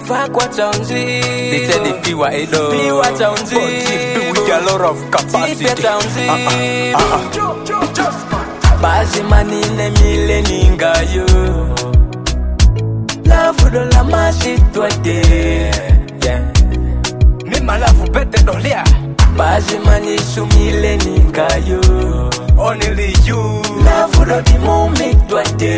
Fuck what sounds They said the P.Y. Edo. P what sounds We got a lot of capacity. Bazi manine mile ningayo Love do la mashi twate Me my love better don't lia. Bazi mani sumile ningayo Only you. Love do di mumi twate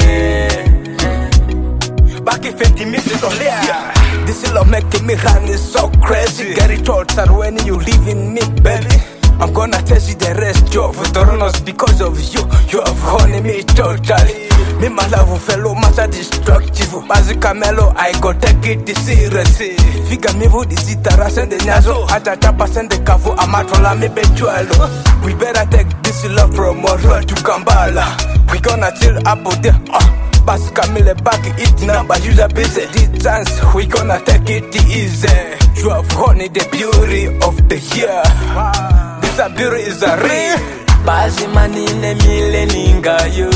Back if it misses don't lia. This love making me run is so crazy. Get it tortured when you live in me, baby. I'm gonna tell you the rest, yo. For Thoronos because of you, you have honey me totally. Me my love fellow master destructive. Mazika melo, I go take it seriously. Figa me vo disitara send the nyazo. Atachapa send the kafu amatola me bechuelo. We better take this love from Moro to Kambala. We gonna chill up there. Bas Camille back it now, but you're busy. This chance we gonna take it easy. You have honey the beauty of the year. This a beauty is a real. Bazi manine mile ningayo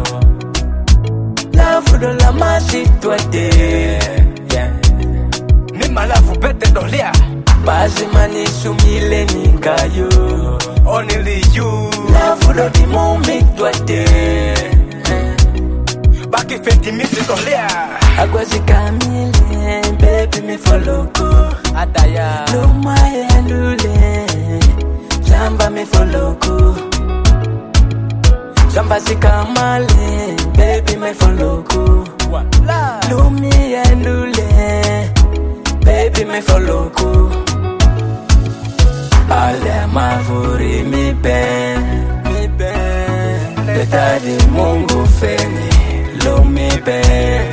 Love do la mashi twate Me my love better don't lia. Bazi mani sumile ningayo Only you. Love do di mumi twate Back if it misses don't lia. Agwazi kamile, baby me follow ko Ataya. Luma yendule, jamba me follow ko Jamba sikamale, baby me follow ko Lumi yendule, baby me follow ko Ale mavuri mi ben Leta di Mungu feni Lumi ben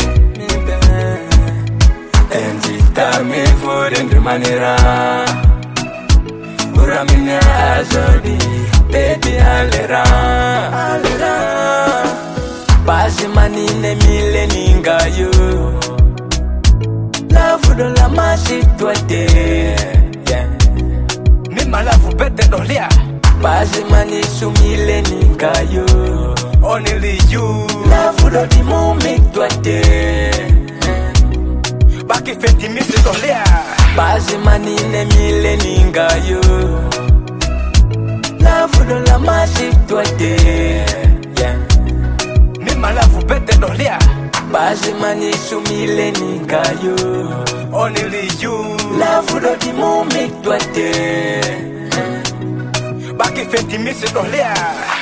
Enjita mi furi ndimanira Uramine azodi Baby alera Bazi manine mile ningayo Love do la mashi twate Me my love better don't lia. Bazi mani sumile ningayo Only you. Love do di mumi twate Back if it misses don't lia. Bazi manine mile ningayo Love do la mashi twate Me my love better don't lia. Bazi mani sumile ningayo Only you. Love do di mumi twate Back if it misses don't lia.